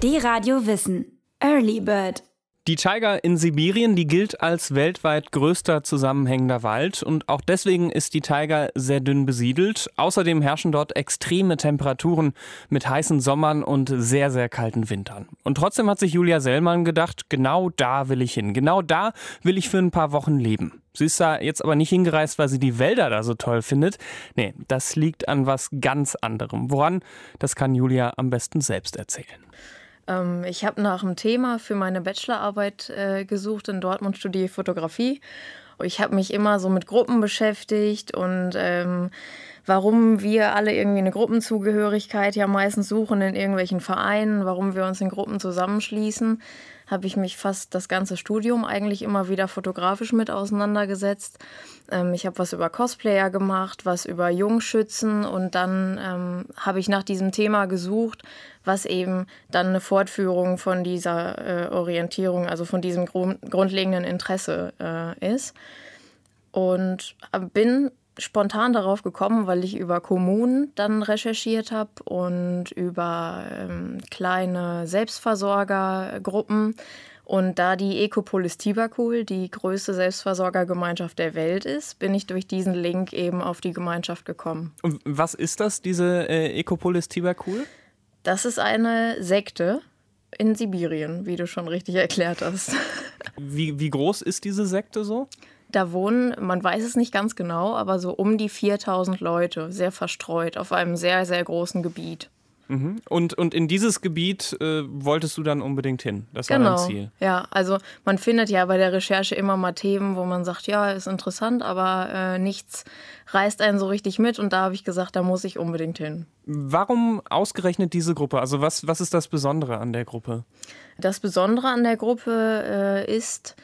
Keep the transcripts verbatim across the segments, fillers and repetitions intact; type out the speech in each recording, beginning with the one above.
D-Radio Wissen. Early Bird. Die Taiga in Sibirien, die gilt als weltweit größter zusammenhängender Wald und auch deswegen ist die Taiga sehr dünn besiedelt. Außerdem herrschen dort extreme Temperaturen mit heißen Sommern und sehr, sehr kalten Wintern. Und trotzdem hat sich Julia Sellmann gedacht, genau da will ich hin. Genau da will ich für ein paar Wochen leben. Sie ist da jetzt aber nicht hingereist, weil sie die Wälder da so toll findet. Nee, das liegt an was ganz anderem. Woran? Das kann Julia am besten selbst erzählen. Ich habe nach einem Thema für meine Bachelorarbeit äh, gesucht. In Dortmund studiere ich Fotografie. Ich habe mich immer so mit Gruppen beschäftigt und ähm, warum wir alle irgendwie eine Gruppenzugehörigkeit ja meistens suchen in irgendwelchen Vereinen, warum wir uns in Gruppen zusammenschließen, habe ich mich fast das ganze Studium eigentlich immer wieder fotografisch mit auseinandergesetzt. Ähm, ich habe was über Cosplayer gemacht, was über Jungschützen und dann ähm, habe ich nach diesem Thema gesucht, was eben dann eine Fortführung von dieser äh, Orientierung, also von diesem grund- grundlegenden Interesse äh, ist. Und bin spontan darauf gekommen, weil ich über Kommunen dann recherchiert habe und über ähm, kleine Selbstversorgergruppen. Und da die Ecopolis Tibakul die größte Selbstversorgergemeinschaft der Welt ist, bin ich durch diesen Link eben auf die Gemeinschaft gekommen. Und was ist das, diese äh, Ecopolis Tibakul? Das ist eine Sekte in Sibirien, wie du schon richtig erklärt hast. Wie, wie groß ist diese Sekte so? Da wohnen, man weiß es nicht ganz genau, aber so um die viertausend Leute, sehr verstreut, auf einem sehr, sehr großen Gebiet. Mhm. Und, und in dieses Gebiet äh, wolltest du dann unbedingt hin? Das war genau. dein Ziel? Ja, also man findet ja bei der Recherche immer mal Themen, wo man sagt, ja, ist interessant, aber äh, nichts reißt einen so richtig mit. Und da habe ich gesagt, da muss ich unbedingt hin. Warum ausgerechnet diese Gruppe? Also was, was ist das Besondere an der Gruppe? Das Besondere an der Gruppe äh, ist,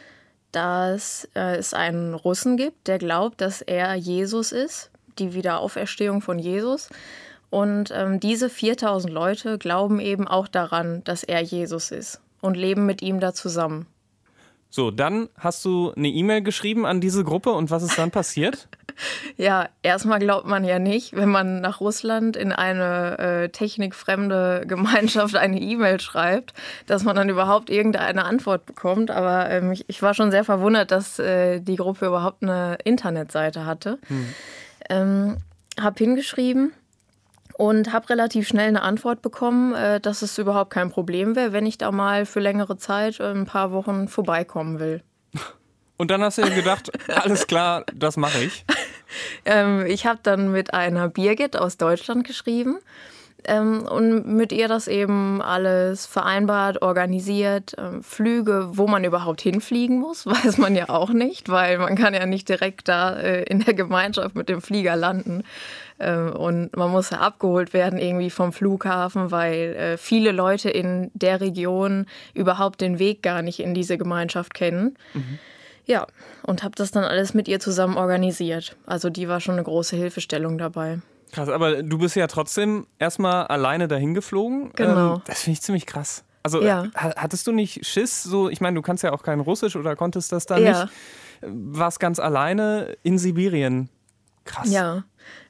dass äh, es einen Russen gibt, der glaubt, dass er Jesus ist, die Wiederauferstehung von Jesus. Und ähm, diese viertausend Leute glauben eben auch daran, dass er Jesus ist und leben mit ihm da zusammen. So, dann hast du eine E-Mail geschrieben an diese Gruppe und was ist dann passiert? Ja, erstmal glaubt man ja nicht, wenn man nach Russland in eine äh, technikfremde Gemeinschaft eine E-Mail schreibt, dass man dann überhaupt irgendeine Antwort bekommt. Aber ähm, ich, ich war schon sehr verwundert, dass äh, die Gruppe überhaupt eine Internetseite hatte. Hm. Ähm, hab hingeschrieben und habe relativ schnell eine Antwort bekommen, äh, dass es überhaupt kein Problem wäre, wenn ich da mal für längere Zeit, äh, ein paar Wochen vorbeikommen will. Und dann hast du ja gedacht, alles klar, das mache ich. ähm, ich habe dann mit einer Birgit aus Deutschland geschrieben ähm, und mit ihr das eben alles vereinbart, organisiert. Ähm, Flüge, wo man überhaupt hinfliegen muss, weiß man ja auch nicht, weil man kann ja nicht direkt da äh, in der Gemeinschaft mit dem Flieger landen. Ähm, und man muss ja abgeholt werden irgendwie vom Flughafen, weil äh, viele Leute in der Region überhaupt den Weg gar nicht in diese Gemeinschaft kennen. Mhm. Ja, und habe das dann alles mit ihr zusammen organisiert. Also die war schon eine große Hilfestellung dabei. Krass, aber du bist ja trotzdem erstmal alleine dahin geflogen. Genau. Ähm, das finde ich ziemlich krass. Also ja. Hattest du nicht Schiss? So, ich meine, du kannst ja auch kein Russisch oder konntest das da ja. nicht. Warst ganz alleine in Sibirien. Krass. Ja.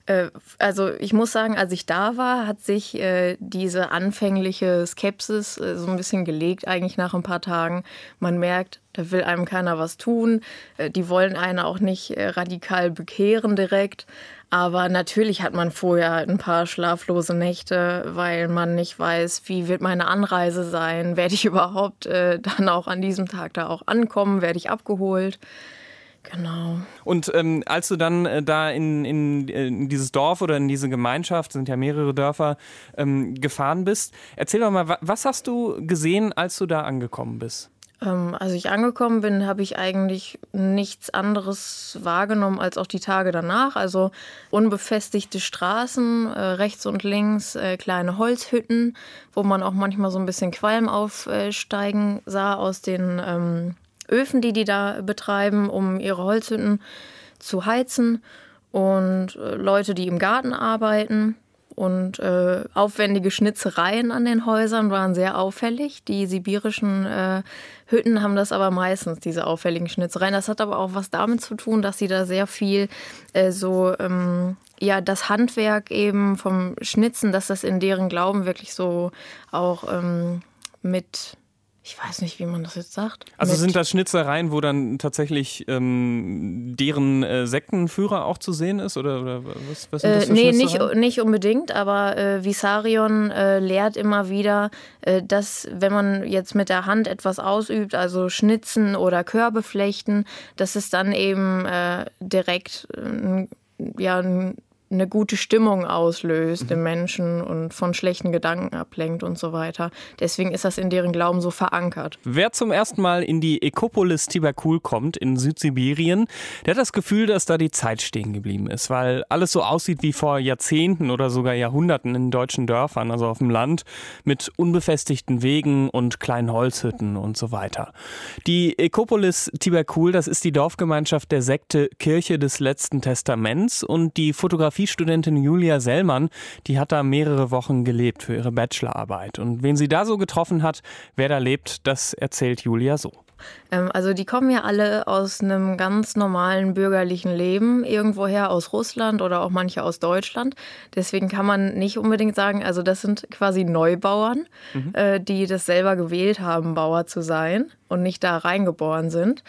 Also ich muss sagen, als ich da war, hat sich äh, diese anfängliche Skepsis äh, so ein bisschen gelegt, eigentlich nach ein paar Tagen. Man merkt, da will einem keiner was tun. Äh, die wollen einen auch nicht äh, radikal bekehren direkt. Aber natürlich hat man vorher ein paar schlaflose Nächte, weil man nicht weiß, wie wird meine Anreise sein. Werde ich überhaupt äh, dann auch an diesem Tag da auch ankommen? Werde ich abgeholt? Genau. Und ähm, als du dann äh, da in, in, in dieses Dorf oder in diese Gemeinschaft, sind ja mehrere Dörfer, ähm, gefahren bist, erzähl doch mal, was hast du gesehen, als du da angekommen bist? Ähm, als ich angekommen bin, habe ich eigentlich nichts anderes wahrgenommen als auch die Tage danach. Also unbefestigte Straßen, äh, rechts und links äh, kleine Holzhütten, wo man auch manchmal so ein bisschen Qualm aufsteigen sah aus den ähm, Öfen, die die da betreiben, um ihre Holzhütten zu heizen und äh, Leute, die im Garten arbeiten und äh, aufwendige Schnitzereien an den Häusern waren sehr auffällig. Die sibirischen äh, Hütten haben das aber meistens, diese auffälligen Schnitzereien. Das hat aber auch was damit zu tun, dass sie da sehr viel äh, so, ähm, ja, das Handwerk eben vom Schnitzen, dass das in deren Glauben wirklich so auch ähm, mit, ich weiß nicht, wie man das jetzt sagt. Also mit, sind das Schnitzereien, wo dann tatsächlich ähm, deren äh, Sektenführer auch zu sehen ist? Oder, oder was, was sind das für äh, Nee, nicht, Schnitzereien? nicht unbedingt, aber äh, Vissarion äh, lehrt immer wieder, äh, dass wenn man jetzt mit der Hand etwas ausübt, also schnitzen oder Körbe flechten, dass es dann eben äh, direkt äh, ja, ein eine gute Stimmung auslöst im Menschen und von schlechten Gedanken ablenkt und so weiter. Deswegen ist das in deren Glauben so verankert. Wer zum ersten Mal in die Ekopolis Tibakul kommt, in Südsibirien, der hat das Gefühl, dass da die Zeit stehen geblieben ist, weil alles so aussieht wie vor Jahrzehnten oder sogar Jahrhunderten in deutschen Dörfern, also auf dem Land, mit unbefestigten Wegen und kleinen Holzhütten und so weiter. Die Ekopolis Tibakul, das ist die Dorfgemeinschaft der Sekte Kirche des Letzten Testaments, und die Fotografie Studentin Julia Sellmann, die hat da mehrere Wochen gelebt für ihre Bachelorarbeit. Und wen sie da so getroffen hat, wer da lebt, das erzählt Julia so. Also die kommen ja alle aus einem ganz normalen bürgerlichen Leben, irgendwoher aus Russland oder auch manche aus Deutschland. Deswegen kann man nicht unbedingt sagen, also das sind quasi Neubauern, mhm. äh, die das selber gewählt haben, Bauer zu sein und nicht da reingeboren sind.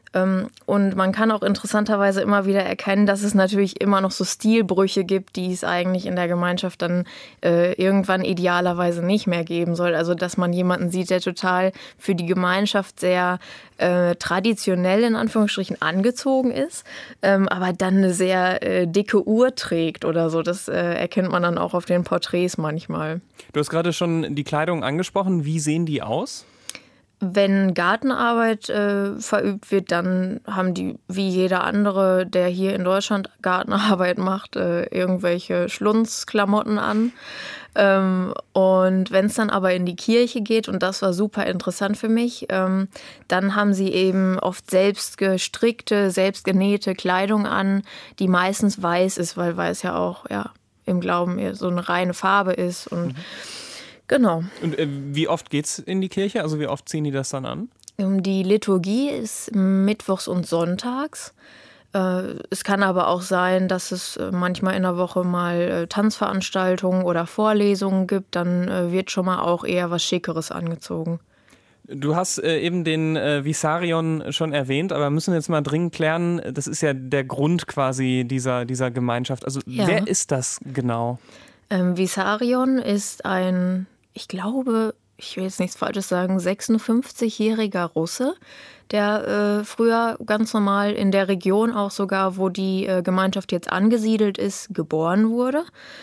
Und man kann auch interessanterweise immer wieder erkennen, dass es natürlich immer noch so Stilbrüche gibt, die es eigentlich in der Gemeinschaft dann äh, irgendwann idealerweise nicht mehr geben soll. Also dass man jemanden sieht, der total für die Gemeinschaft sehr äh, traditionell in Anführungsstrichen angezogen ist, ähm, aber dann eine sehr äh, dicke Uhr trägt oder so. Das äh, erkennt man dann auch auf den Porträts manchmal. Du hast gerade schon die Kleidung angesprochen. Wie sehen die aus? Wenn Gartenarbeit äh, verübt wird, dann haben die, wie jeder andere, der hier in Deutschland Gartenarbeit macht, äh, irgendwelche Schlunzklamotten an. Ähm, und wenn es dann aber in die Kirche geht, und das war super interessant für mich, ähm, dann haben sie eben oft selbst gestrickte, selbst genähte Kleidung an, die meistens weiß ist, weil weiß ja auch ja, im Glauben so eine reine Farbe ist und mhm. Genau. Und äh, wie oft geht's in die Kirche? Also wie oft ziehen die das dann an? Die Liturgie ist mittwochs und sonntags. Äh, es kann aber auch sein, dass es manchmal in der Woche mal äh, Tanzveranstaltungen oder Vorlesungen gibt. Dann äh, wird schon mal auch eher was Schickeres angezogen. Du hast äh, eben den äh, Vissarion schon erwähnt, aber müssen wir jetzt mal dringend klären, das ist ja der Grund quasi dieser, dieser Gemeinschaft. Also ja. Wer ist das genau? Ähm, Vissarion ist ein... Ich glaube, ich will jetzt nichts Falsches sagen, sechsundfünfzigjähriger Russe, der äh, früher ganz normal in der Region auch sogar, wo die äh, Gemeinschaft jetzt angesiedelt ist, geboren wurde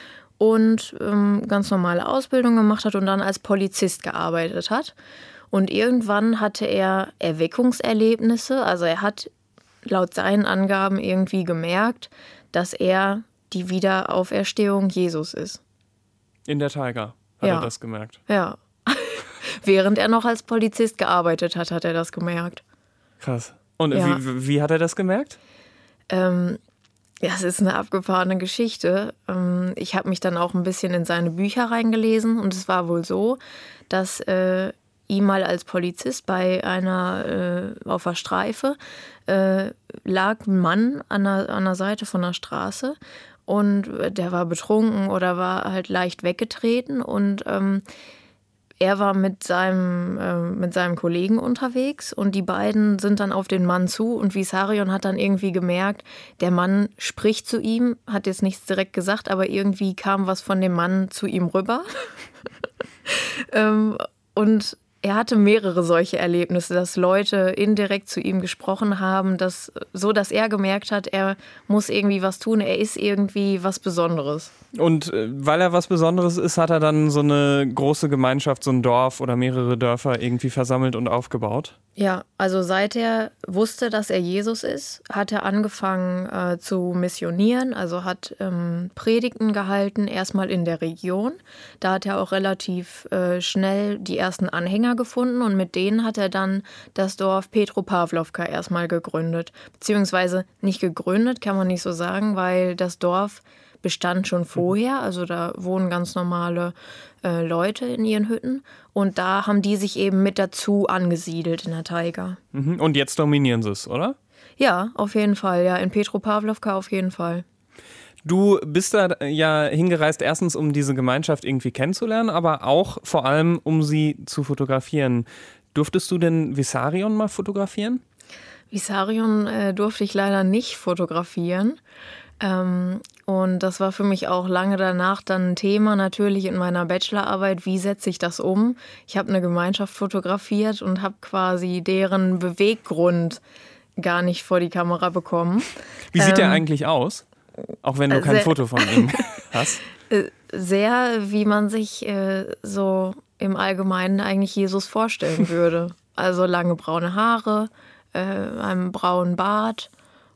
und ähm, ganz normale Ausbildung gemacht hat und dann als Polizist gearbeitet hat. Und irgendwann hatte er Erweckungserlebnisse, also er hat laut seinen Angaben irgendwie gemerkt, dass er die Wiederauferstehung Jesus ist. In der Taiga. Hat ja. er das gemerkt? Ja. Während er noch als Polizist gearbeitet hat, hat er das gemerkt. Krass. Und ja. wie, wie hat er das gemerkt? Ähm, ja, es ist eine abgefahrene Geschichte. Ähm, ich habe mich dann auch ein bisschen in seine Bücher reingelesen und es war wohl so, dass äh, ihm mal als Polizist bei einer, äh, auf der Streife, äh, lag ein Mann an der, an der Seite von der Straße. Und der war betrunken oder war halt leicht weggetreten. Und ähm, er war mit seinem, äh, mit seinem Kollegen unterwegs. Und die beiden sind dann auf den Mann zu. Und Vissarion hat dann irgendwie gemerkt, der Mann spricht zu ihm, hat jetzt nichts direkt gesagt, aber irgendwie kam was von dem Mann zu ihm rüber. ähm, und er hatte mehrere solche Erlebnisse, dass Leute indirekt zu ihm gesprochen haben, dass, so dass er gemerkt hat, er muss irgendwie was tun, er ist irgendwie was Besonderes. Und äh, weil er was Besonderes ist, hat er dann so eine große Gemeinschaft, so ein Dorf oder mehrere Dörfer irgendwie versammelt und aufgebaut? Ja, also seit er wusste, dass er Jesus ist, hat er angefangen äh, zu missionieren, also hat ähm, Predigten gehalten, erstmal in der Region. Da hat er auch relativ äh, schnell die ersten Anhänger gefunden und mit denen hat er dann das Dorf Petropavlovka erstmal gegründet. Beziehungsweise nicht gegründet, kann man nicht so sagen, weil das Dorf bestand schon vorher, also da wohnen ganz normale äh, Leute in ihren Hütten und da haben die sich eben mit dazu angesiedelt in der Taiga. Mhm. Und jetzt dominieren sie es, oder? Ja, auf jeden Fall, ja, in Petropavlovka auf jeden Fall. Du bist da ja hingereist, erstens um diese Gemeinschaft irgendwie kennenzulernen, aber auch vor allem, um sie zu fotografieren. Durftest du denn Vissarion mal fotografieren? Vissarion äh, durfte ich leider nicht fotografieren. Ähm, und das war für mich auch lange danach dann ein Thema natürlich in meiner Bachelorarbeit. Wie setze ich das um? Ich habe eine Gemeinschaft fotografiert und habe quasi deren Beweggrund gar nicht vor die Kamera bekommen. Wie sieht der ähm, eigentlich aus? Auch wenn du kein sehr, Foto von ihm hast. Sehr, wie man sich äh, so im Allgemeinen eigentlich Jesus vorstellen würde. Also lange braune Haare, äh, einen braunen Bart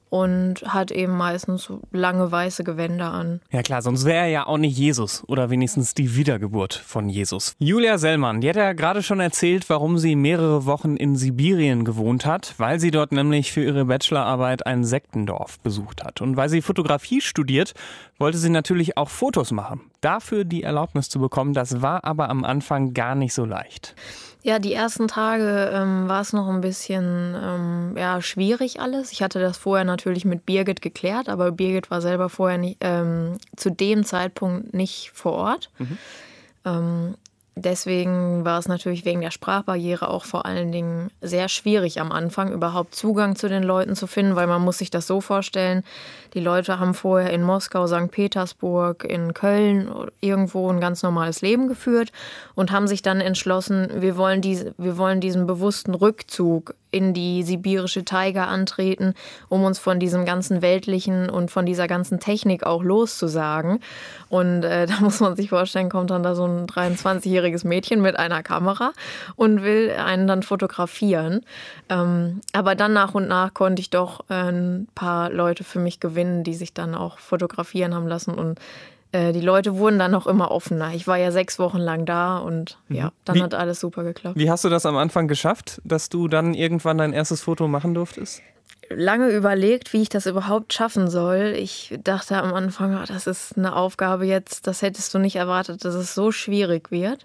und hat eben meistens so lange weiße Gewänder an. Ja klar, sonst wäre er ja auch nicht Jesus oder wenigstens die Wiedergeburt von Jesus. Julia Sellmann, die hat ja gerade schon erzählt, warum sie mehrere Wochen in Sibirien gewohnt hat, weil sie dort nämlich für ihre Bachelorarbeit ein Sektendorf besucht hat. Und weil sie Fotografie studiert, wollte sie natürlich auch Fotos machen. Dafür die Erlaubnis zu bekommen, das war aber am Anfang gar nicht so leicht. Ja, die ersten Tage ähm, war es noch ein bisschen ähm, ja, schwierig alles. Ich hatte das vorher natürlich mit Birgit geklärt, aber Birgit war selber vorher nicht, ähm, zu dem Zeitpunkt nicht vor Ort. Mhm. Ähm, deswegen war es natürlich wegen der Sprachbarriere auch vor allen Dingen sehr schwierig am Anfang, überhaupt Zugang zu den Leuten zu finden, weil man muss sich das so vorstellen, die Leute haben vorher in Moskau, Sankt Petersburg, in Köln irgendwo ein ganz normales Leben geführt und haben sich dann entschlossen, wir wollen, diese, wir wollen diesen bewussten Rückzug in die sibirische Taiga antreten, um uns von diesem ganzen Weltlichen und von dieser ganzen Technik auch loszusagen. Und äh, da muss man sich vorstellen, kommt dann da so ein dreiundzwanzigjähriges Mädchen mit einer Kamera und will einen dann fotografieren. Ähm, aber dann nach und nach konnte ich doch äh, ein paar Leute für mich gewinnen, die sich dann auch fotografieren haben lassen und äh, die Leute wurden dann auch immer offener. Ich war ja sechs Wochen lang da und ja, dann wie, hat alles super geklappt. Wie hast du das am Anfang geschafft, dass du dann irgendwann dein erstes Foto machen durftest? Lange überlegt, wie ich das überhaupt schaffen soll. Ich dachte am Anfang, oh, das ist eine Aufgabe jetzt, das hättest du nicht erwartet, dass es so schwierig wird.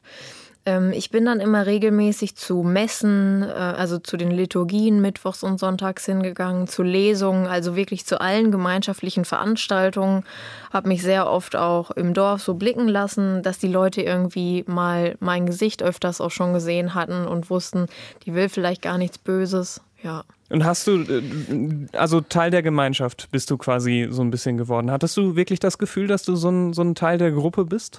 Ich bin dann immer regelmäßig zu Messen, also zu den Liturgien mittwochs und sonntags hingegangen, zu Lesungen, also wirklich zu allen gemeinschaftlichen Veranstaltungen. Habe mich sehr oft auch im Dorf so blicken lassen, dass die Leute irgendwie mal mein Gesicht öfters auch schon gesehen hatten und wussten, die will vielleicht gar nichts Böses. Ja. Und hast du, also Teil der Gemeinschaft bist du quasi so ein bisschen geworden. Hattest du wirklich das Gefühl, dass du so ein, so ein Teil der Gruppe bist?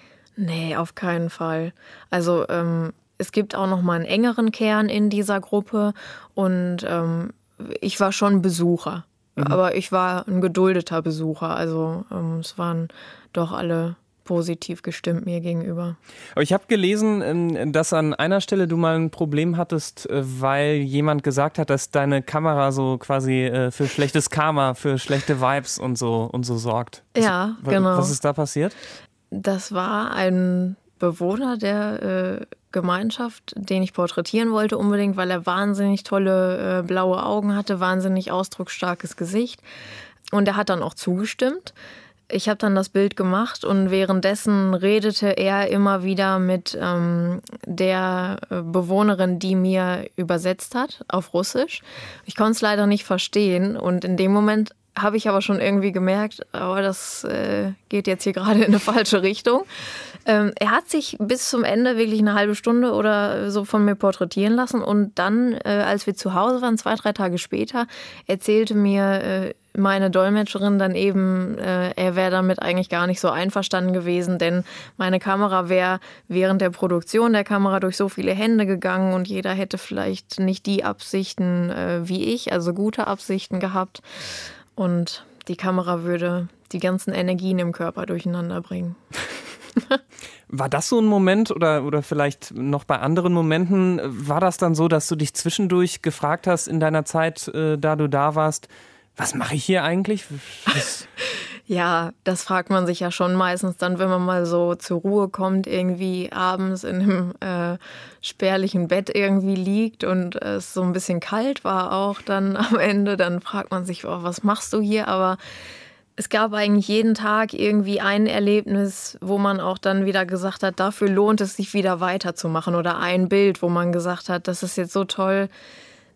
Nee, auf keinen Fall. Also ähm, es gibt auch noch mal einen engeren Kern in dieser Gruppe und ähm, ich war schon Besucher, mhm. aber ich war ein geduldeter Besucher. Also ähm, es waren doch alle positiv gestimmt mir gegenüber. Aber ich habe gelesen, dass an einer Stelle du mal ein Problem hattest, weil jemand gesagt hat, dass deine Kamera so quasi für schlechtes Karma, für schlechte Vibes und so und so sorgt. Ja, was, genau. Was ist da passiert? Das war ein Bewohner der äh, Gemeinschaft, den ich porträtieren wollte unbedingt, weil er wahnsinnig tolle äh, blaue Augen hatte, wahnsinnig ausdrucksstarkes Gesicht. Und er hat dann auch zugestimmt. Ich habe dann das Bild gemacht und währenddessen redete er immer wieder mit ähm, der Bewohnerin, die mir übersetzt hat, auf Russisch. Ich konnte es leider nicht verstehen und in dem Moment habe ich aber schon irgendwie gemerkt, oh, das äh, geht jetzt hier gerade in eine falsche Richtung. Ähm, er hat sich bis zum Ende wirklich eine halbe Stunde oder so von mir porträtieren lassen und dann, äh, als wir zu Hause waren, zwei, drei Tage später, erzählte mir äh, meine Dolmetscherin dann eben, äh, er wäre damit eigentlich gar nicht so einverstanden gewesen, denn meine Kamera wäre während der Produktion der Kamera durch so viele Hände gegangen und jeder hätte vielleicht nicht die Absichten äh, wie ich, also gute Absichten gehabt. Und die Kamera würde die ganzen Energien im Körper durcheinander bringen. War das so ein Moment oder, oder vielleicht noch bei anderen Momenten, war das dann so, dass du dich zwischendurch gefragt hast in deiner Zeit, äh, da du da warst, was mache ich hier eigentlich? Was Ja, das fragt man sich ja schon meistens dann, wenn man mal so zur Ruhe kommt, irgendwie abends in einem äh, spärlichen Bett irgendwie liegt und es so ein bisschen kalt war auch dann am Ende. Dann fragt man sich, oh, was machst du hier? Aber es gab eigentlich jeden Tag irgendwie ein Erlebnis, wo man auch dann wieder gesagt hat, dafür lohnt es sich wieder weiterzumachen. Oder ein Bild, wo man gesagt hat, das ist jetzt so toll,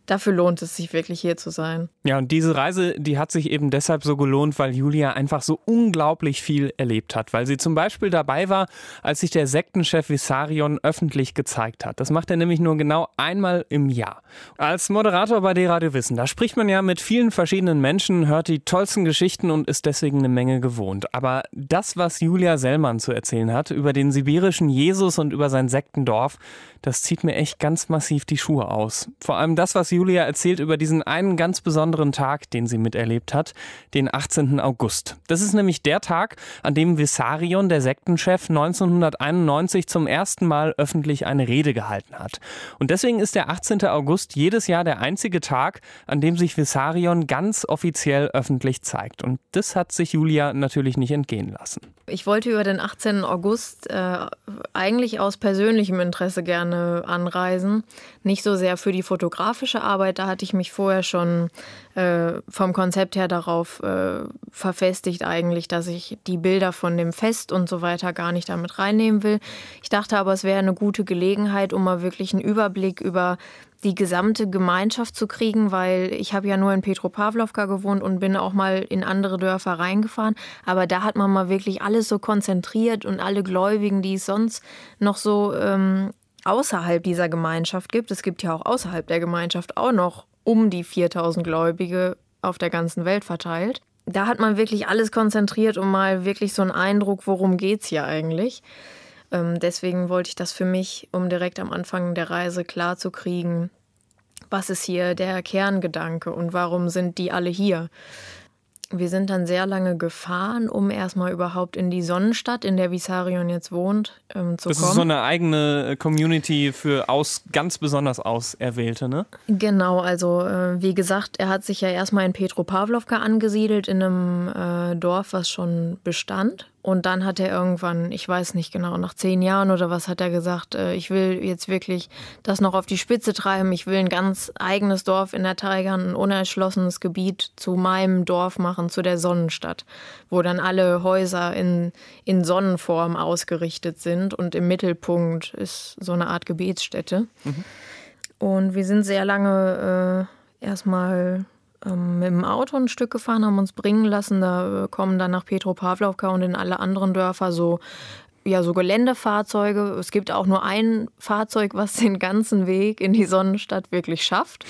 dafür lohnt es sich wirklich, hier zu sein. Ja, und diese Reise, die hat sich eben deshalb so gelohnt, weil Julia einfach so unglaublich viel erlebt hat. Weil sie zum Beispiel dabei war, als sich der Sektenchef Vissarion öffentlich gezeigt hat. Das macht er nämlich nur genau einmal im Jahr. Als Moderator bei D-Radio Wissen, da spricht man ja mit vielen verschiedenen Menschen, hört die tollsten Geschichten und ist deswegen eine Menge gewohnt. Aber das, was Julia Sellmann zu erzählen hat, über den sibirischen Jesus und über sein Sektendorf, das zieht mir echt ganz massiv die Schuhe aus. Vor allem das, was Julia erzählt über diesen einen ganz besonderen Tag, den sie miterlebt hat, den achtzehnten August. Das ist nämlich der Tag, an dem Vissarion, der Sektenchef, neunzehnhunderteinundneunzig zum ersten Mal öffentlich eine Rede gehalten hat. Und deswegen ist der achtzehnte August jedes Jahr der einzige Tag, an dem sich Vissarion ganz offiziell öffentlich zeigt. Und das hat sich Julia natürlich nicht entgehen lassen. Ich wollte über den achtzehnten August äh, eigentlich aus persönlichem Interesse gerne anreisen. Nicht so sehr für die fotografische Arbeit, da hatte ich mich vorher schon äh, vom Konzept her darauf äh, verfestigt eigentlich, dass ich die Bilder von dem Fest und so weiter gar nicht damit reinnehmen will. Ich dachte aber, es wäre eine gute Gelegenheit, um mal wirklich einen Überblick über die gesamte Gemeinschaft zu kriegen, weil ich habe ja nur in Petropawlowka gewohnt und bin auch mal in andere Dörfer reingefahren. Aber da hat man mal wirklich alles so konzentriert und alle Gläubigen, die es sonst noch so ähm, außerhalb dieser Gemeinschaft gibt. Es gibt ja auch außerhalb der Gemeinschaft auch noch um die viertausend Gläubige auf der ganzen Welt verteilt. Da hat man wirklich alles konzentriert, um mal wirklich so einen Eindruck, worum geht's hier eigentlich. Deswegen wollte ich das für mich, um direkt am Anfang der Reise klar zu kriegen, was ist hier der Kerngedanke und warum sind die alle hier? Wir sind dann sehr lange gefahren, um erstmal überhaupt in die Sonnenstadt, in der Vissarion jetzt wohnt, ähm, zu das kommen. Das ist so eine eigene Community für aus, ganz besonders Auserwählte, ne? Genau, also äh, wie gesagt, er hat sich ja erstmal in Petropawlowka angesiedelt, in einem äh, Dorf, was schon bestand. Und dann hat er irgendwann, ich weiß nicht genau, nach zehn Jahren oder was, hat er gesagt, äh, ich will jetzt wirklich das noch auf die Spitze treiben. Ich will ein ganz eigenes Dorf in der Taiga, ein unerschlossenes Gebiet zu meinem Dorf machen, zu der Sonnenstadt, wo dann alle Häuser in, in Sonnenform ausgerichtet sind und im Mittelpunkt ist so eine Art Gebetsstätte. Mhm. Und wir sind sehr lange äh, erstmal mit dem Auto ein Stück gefahren, haben uns bringen lassen. Da kommen dann nach Petropawlowka und in alle anderen Dörfer so, ja, so Geländefahrzeuge. Es gibt auch nur ein Fahrzeug, was den ganzen Weg in die Sonnenstadt wirklich schafft.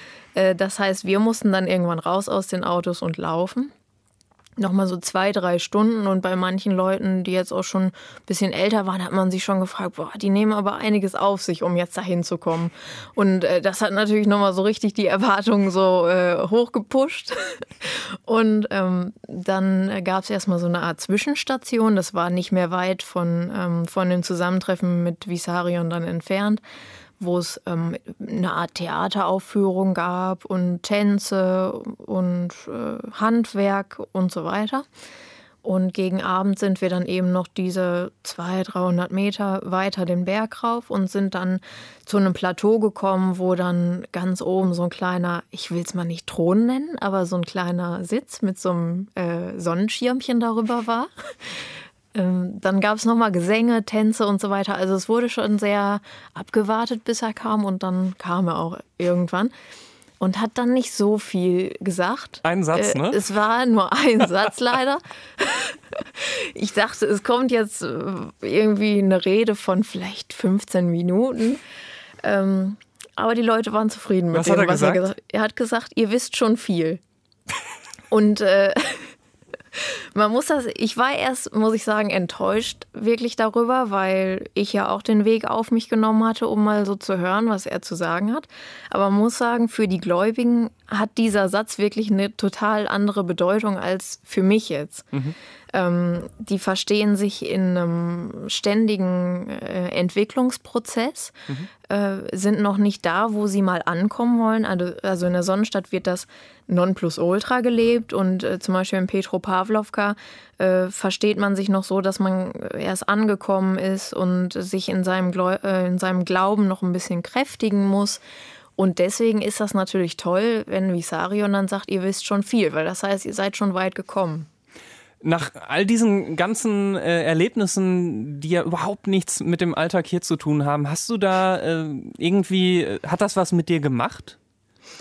Das heißt, wir mussten dann irgendwann raus aus den Autos und laufen. Nochmal so zwei, drei Stunden und bei manchen Leuten, die jetzt auch schon ein bisschen älter waren, hat man sich schon gefragt, boah, die nehmen aber einiges auf sich, um jetzt dahin zu kommen. Und äh, das hat natürlich nochmal so richtig die Erwartungen so äh, hochgepusht. Und ähm, dann gab es erstmal so eine Art Zwischenstation, das war nicht mehr weit von, ähm, von dem Zusammentreffen mit Vissarion dann entfernt, wo es ähm, eine Art Theateraufführung gab und Tänze und äh, Handwerk und so weiter. Und gegen Abend sind wir dann eben noch diese zweihundert, dreihundert Meter weiter den Berg rauf und sind dann zu einem Plateau gekommen, wo dann ganz oben so ein kleiner, ich will es mal nicht Thron nennen, aber so ein kleiner Sitz mit so einem äh, Sonnenschirmchen darüber war. Dann gab es nochmal Gesänge, Tänze und so weiter. Also es wurde schon sehr abgewartet, bis er kam. Und dann kam er auch irgendwann und hat dann nicht so viel gesagt. Ein Satz, ne? Es war nur ein Satz leider. Ich dachte, es kommt jetzt irgendwie eine Rede von vielleicht fünfzehn Minuten. Aber die Leute waren zufrieden mit was dem, hat er was gesagt? er gesagt hat. Er hat gesagt, ihr wisst schon viel. Und äh, man muss das, ich war erst, muss ich sagen, enttäuscht wirklich darüber, weil ich ja auch den Weg auf mich genommen hatte, um mal so zu hören, was er zu sagen hat. Aber man muss sagen, für die Gläubigen hat dieser Satz wirklich eine total andere Bedeutung als für mich jetzt. Mhm. Ähm, die verstehen sich in einem ständigen äh, Entwicklungsprozess, mhm. äh, sind noch nicht da, wo sie mal ankommen wollen. Also, also in der Sonnenstadt wird das Nonplusultra gelebt und äh, zum Beispiel in Petropawlowka äh, versteht man sich noch so, dass man erst angekommen ist und sich in seinem, Gläu- äh, in seinem Glauben noch ein bisschen kräftigen muss. Und deswegen ist das natürlich toll, wenn Vissarion dann sagt, ihr wisst schon viel, weil das heißt, ihr seid schon weit gekommen. Nach all diesen ganzen äh, Erlebnissen, die ja überhaupt nichts mit dem Alltag hier zu tun haben, hast du da äh, irgendwie, hat das was mit dir gemacht?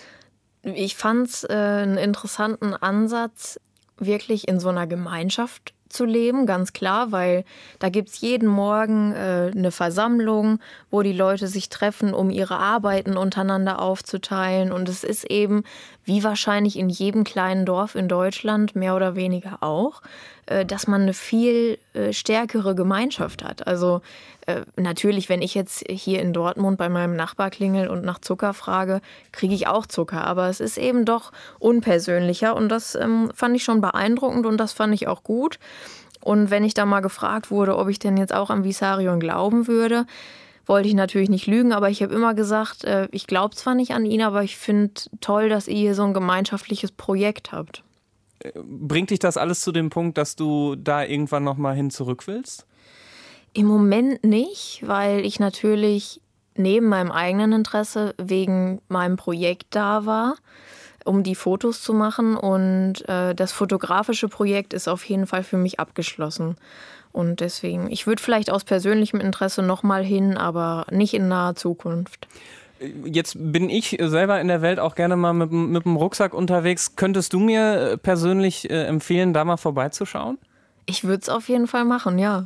Ich fand es äh, einen interessanten Ansatz, wirklich in so einer Gemeinschaft zu leben, ganz klar, weil da gibt es jeden Morgen äh, eine Versammlung, wo die Leute sich treffen, um ihre Arbeiten untereinander aufzuteilen. Und es ist eben, wie wahrscheinlich in jedem kleinen Dorf in Deutschland, mehr oder weniger auch, äh, dass man eine viel äh, stärkere Gemeinschaft hat. Also äh, natürlich, wenn ich jetzt hier in Dortmund bei meinem Nachbar klingel und nach Zucker frage, kriege ich auch Zucker. Aber es ist eben doch unpersönlicher und das ähm, fand ich schon beeindruckend und das fand ich auch gut. Und wenn ich da mal gefragt wurde, ob ich denn jetzt auch an Vissarion glauben würde, wollte ich natürlich nicht lügen, aber ich habe immer gesagt, äh, ich glaube zwar nicht an ihn, aber ich finde toll, dass ihr hier so ein gemeinschaftliches Projekt habt. Bringt dich das alles zu dem Punkt, dass du da irgendwann nochmal hin zurück willst? Im Moment nicht, weil ich natürlich neben meinem eigenen Interesse wegen meinem Projekt da war, um die Fotos zu machen. Und äh, das fotografische Projekt ist auf jeden Fall für mich abgeschlossen. Und deswegen, ich würde vielleicht aus persönlichem Interesse nochmal hin, aber nicht in naher Zukunft. Jetzt bin ich selber in der Welt auch gerne mal mit, mit dem Rucksack unterwegs. Könntest du mir persönlich äh, empfehlen, da mal vorbeizuschauen? Ich würde es auf jeden Fall machen, ja.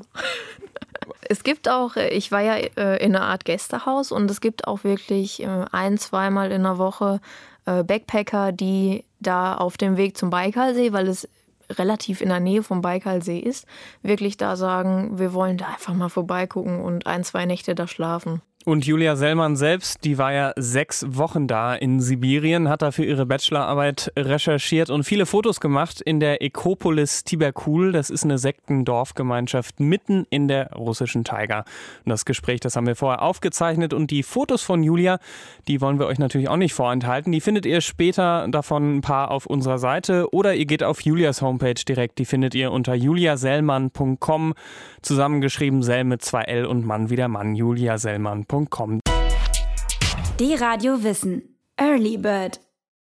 Es gibt auch, ich war ja äh, in einer Art Gästehaus und es gibt auch wirklich äh, ein-, zweimal in der Woche äh, Backpacker, die da auf dem Weg zum Baikalsee, weil es relativ in der Nähe vom Baikalsee ist, wirklich da sagen, wir wollen da einfach mal vorbeigucken und ein, zwei Nächte da schlafen. Und Julia Sellmann selbst, die war ja sechs Wochen da in Sibirien, hat da für ihre Bachelorarbeit recherchiert und viele Fotos gemacht in der Ekopolis Tiberkul. Das ist eine Sektendorfgemeinschaft mitten in der russischen Taiga. Und das Gespräch, das haben wir vorher aufgezeichnet und die Fotos von Julia, die wollen wir euch natürlich auch nicht vorenthalten. Die findet ihr später davon ein paar auf unserer Seite oder ihr geht auf Julias Homepage direkt. Die findet ihr unter julia sellmann punkt com, zusammengeschrieben Sell mit zwei L und Mann wieder Mann, julia sellmann punkt com. Die Radio Wissen. Early Bird.